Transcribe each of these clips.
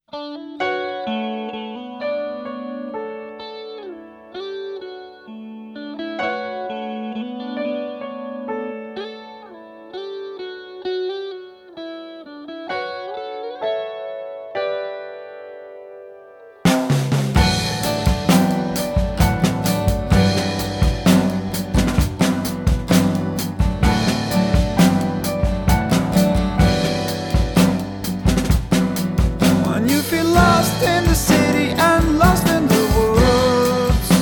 When you feel lost in the city and lost in the woods,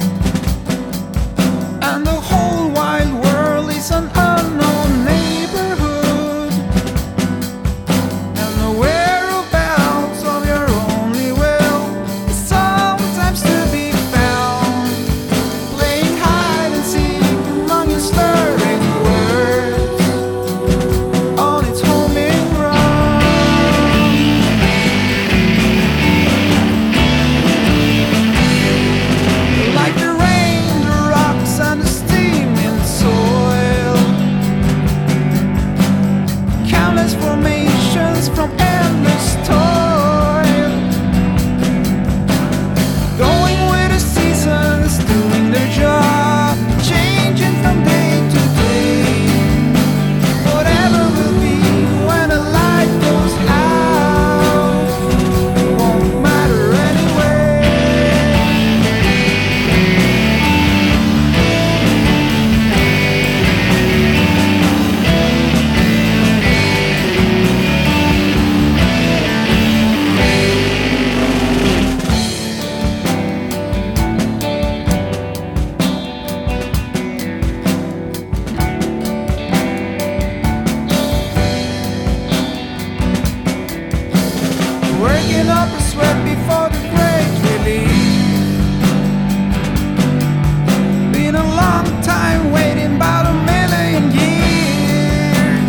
and the whole wide world is an unknown neighborhood, and the whereabouts of your only will is sometimes to be found, playing hide and seek among your slurring words on its homing run. Like the rain, the rocks, and the steaming soil, countless formations from endless toil, going with the seasons, doing their job, changing from day to day. Whatever will be when the light goes out, it won't matter anyway. Waking up a sweat before the great relief. Been a long time waiting, about a million years.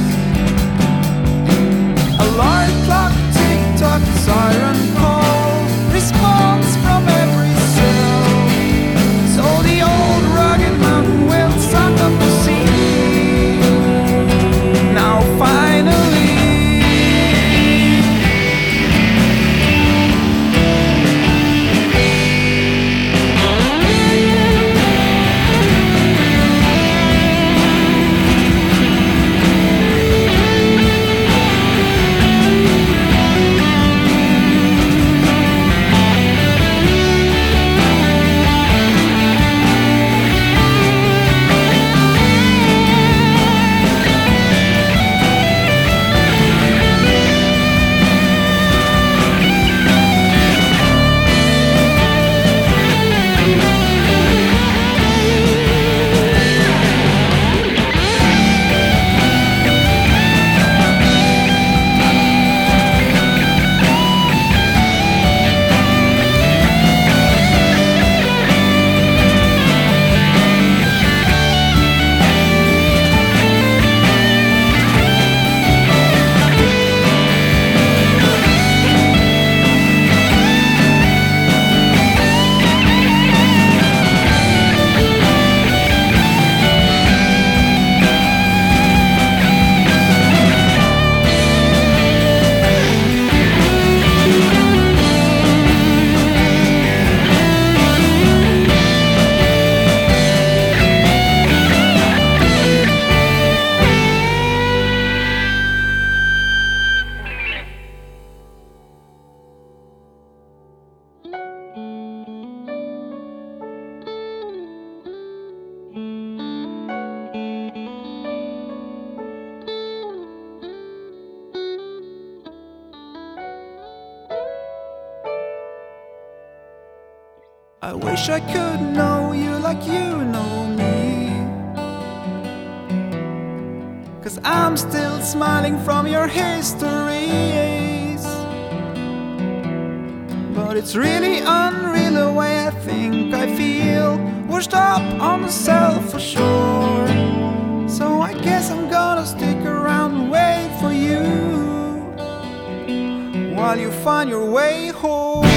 Alarm clock, tick tock, siren call, response from every cell. So the old rugged mountain will suck up the sea. Now finally. I wish I could know you like you know me, 'cause I'm still smiling from your histories. But it's really unreal the way I think I feel, washed up on myself for sure. So I guess I'm gonna stick around and wait for you while you find your way home.